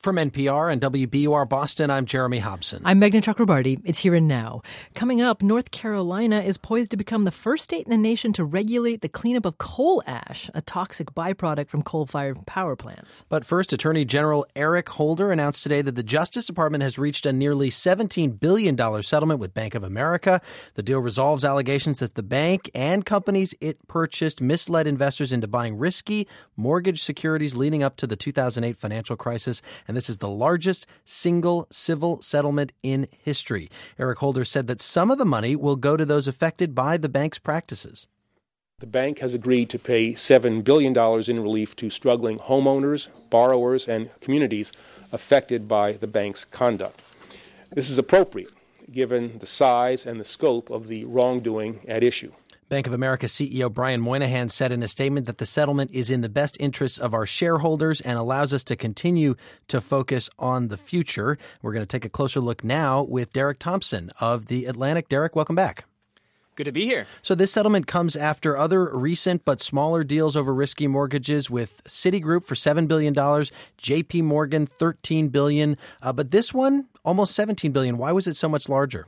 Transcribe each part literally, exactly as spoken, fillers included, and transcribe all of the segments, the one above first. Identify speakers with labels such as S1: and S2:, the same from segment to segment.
S1: From N P R and W B U R Boston, I'm Jeremy Hobson.
S2: I'm Meghna Chakrabarty. It's Here and Now. Coming up, North Carolina is poised to become the first state in the nation to regulate the cleanup of coal ash, a toxic byproduct from coal-fired power plants.
S1: But first, Attorney General Eric Holder announced today that the Justice Department has reached a nearly seventeen billion dollars settlement with Bank of America. The deal resolves allegations that the bank and companies it purchased misled investors into buying risky mortgage securities leading up to the two thousand eight financial crisis. And this is the largest single civil settlement in history. Eric Holder said that some of the money will go to those affected by the bank's practices.
S3: The bank has agreed to pay seven billion dollars in relief to struggling homeowners, borrowers, and communities affected by the bank's conduct. This is appropriate, given the size and the scope of the wrongdoing at issue.
S1: Bank of America C E O Brian Moynihan said in a statement that the settlement is in the best interests of our shareholders and allows us to continue to focus on the future. We're going to take a closer look now with Derek Thompson of The Atlantic. Derek, welcome back.
S4: Good to be here.
S1: So this settlement comes after other recent but smaller deals over risky mortgages with Citigroup for seven billion dollars, J P Morgan thirteen billion dollars, uh, but this one almost seventeen billion dollars. Why was it so much larger?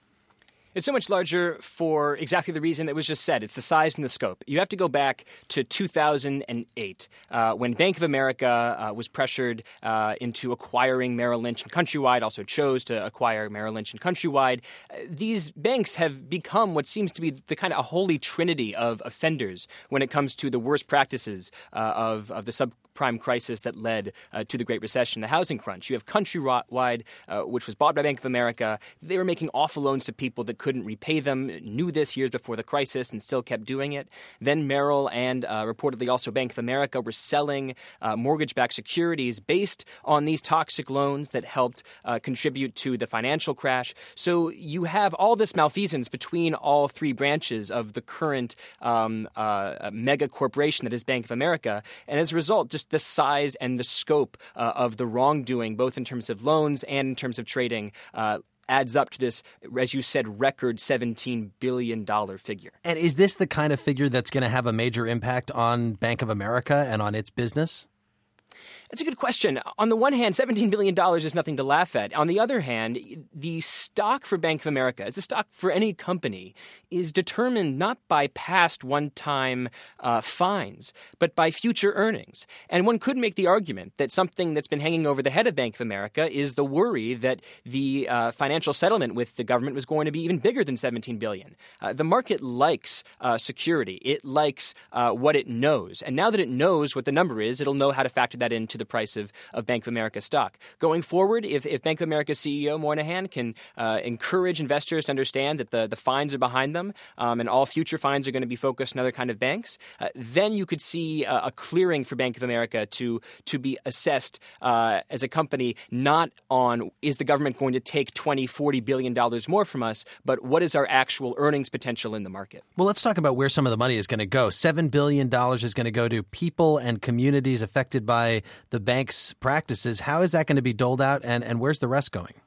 S4: It's so much larger for exactly the reason that was just said. It's the size and the scope. You have to go back to two thousand eight uh, when Bank of America uh, was pressured uh, into acquiring Merrill Lynch and Countrywide, also chose to acquire Merrill Lynch and Countrywide. Uh, these banks have become what seems to be the kind of a holy trinity of offenders when it comes to the worst practices uh, of, of the sub prime crisis that led uh, to the Great Recession, the housing crunch. You have Countrywide, uh, which was bought by Bank of America. They were making awful loans to people that couldn't repay them, knew this years before the crisis and still kept doing it. Then Merrill and uh, reportedly also Bank of America were selling uh, mortgage-backed securities based on these toxic loans that helped uh, contribute to the financial crash. So you have all this malfeasance between all three branches of the current um, uh, mega corporation that is Bank of America. And as a result, just the size and the scope uh, of the wrongdoing, both in terms of loans and in terms of trading, uh, adds up to this, as you said, record seventeen billion dollars figure.
S1: And is this the kind of figure that's going to have a major impact on Bank of America and on its business?
S4: That's a good question. On the one hand, seventeen billion dollars is nothing to laugh at. On the other hand, the stock for Bank of America, as the stock for any company, is determined not by past one-time uh, fines, but by future earnings. And one could make the argument that something that's been hanging over the head of Bank of America is the worry that the uh, financial settlement with the government was going to be even bigger than seventeen billion dollars. Uh, the market likes uh, security. It likes uh, what it knows. And now that it knows what the number is, it'll know how to factor that into the price of, of Bank of America stock. Going forward, if, if Bank of America C E O Moynihan can uh, encourage investors to understand that the, the fines are behind them um, and all future fines are going to be focused on other kind of banks, uh, then you could see uh, a clearing for Bank of America to, to be assessed uh, as a company not on is the government going to take twenty, forty billion dollars more from us, but what is our actual earnings potential in the market?
S1: Well, let's talk about where some of the money is going to go. seven billion dollars is going to go to people and communities affected by the bank's practices. How is that going to be doled out, and, and where's the rest going?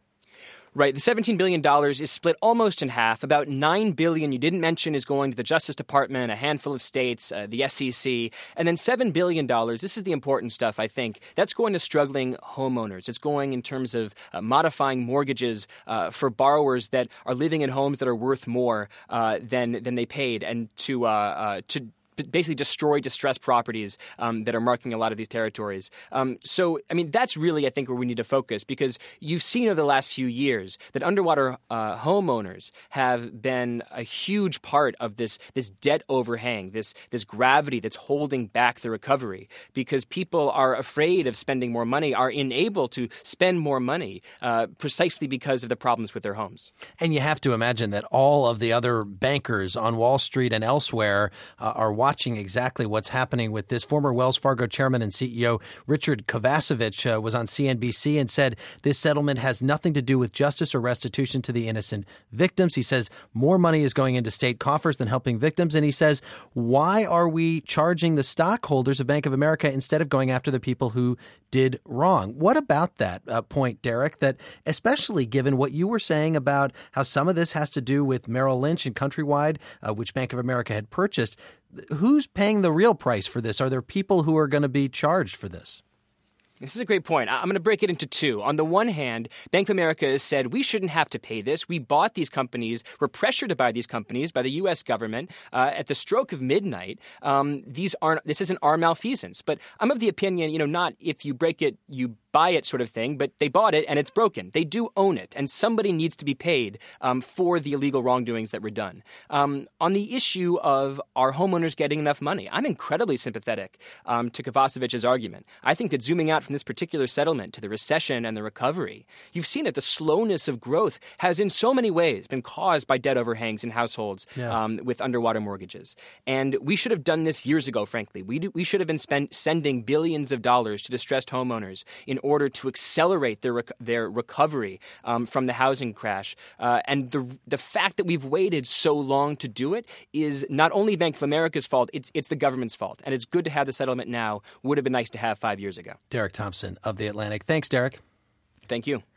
S4: Right. The seventeen billion dollars is split almost in half. About nine billion dollars you didn't mention is going to the Justice Department, a handful of states, uh, the S E C, and then seven billion dollars, this is the important stuff, I think, that's going to struggling homeowners. It's going in terms of uh, modifying mortgages uh, for borrowers that are living in homes that are worth more uh, than than they paid, and to uh, uh, to basically destroy distressed properties um, that are marking a lot of these territories. Um, so, I mean, that's really, I think, where we need to focus, because you've seen over the last few years that underwater uh, homeowners have been a huge part of this this debt overhang, this this gravity that's holding back the recovery, because people are afraid of spending more money, are unable to spend more money uh, precisely because of the problems with their homes.
S1: And you have to imagine that all of the other bankers on Wall Street and elsewhere uh, are watching watching exactly what's happening with this. Former Wells Fargo chairman and C E O Richard Kovacevic uh, was on C N B C and said this settlement has nothing to do with justice or restitution to the innocent victims. He says more money is going into state coffers than helping victims. And he says, why are we charging the stockholders of Bank of America instead of going after the people who did wrong? What about that uh, point, Derek, that especially given what you were saying about how some of this has to do with Merrill Lynch and Countrywide, uh, which Bank of America had purchased, who's paying the real price for this? Are there people who are going to be charged for this?
S4: This is a great point. I'm going to break it into two. On the one hand, Bank of America has said we shouldn't have to pay this. We bought these companies. We're pressured to buy these companies by the U S government uh, at the stroke of midnight. Um, these aren't. This isn't our malfeasance. But I'm of the opinion, you know, not if you break it, you buy it sort of thing, but they bought it and it's broken. They do own it, and somebody needs to be paid um, for the illegal wrongdoings that were done. Um, on the issue of are homeowners getting enough money, I'm incredibly sympathetic um, to Kovacevich's argument. I think that zooming out from this particular settlement to the recession and the recovery, you've seen that the slowness of growth has in so many ways been caused by debt overhangs in households yeah. um, with underwater mortgages. And we should have done this years ago, frankly. We, do, we should have been spend, sending billions of dollars to distressed homeowners in order to accelerate their rec- their recovery um, from the housing crash. Uh, and the the fact that we've waited so long to do it is not only Bank of America's fault, it's it's the government's fault. And it's good to have the settlement now. Would have been nice to have five years ago.
S1: Derek Thompson of The Atlantic. Thanks, Derek.
S4: Thank you.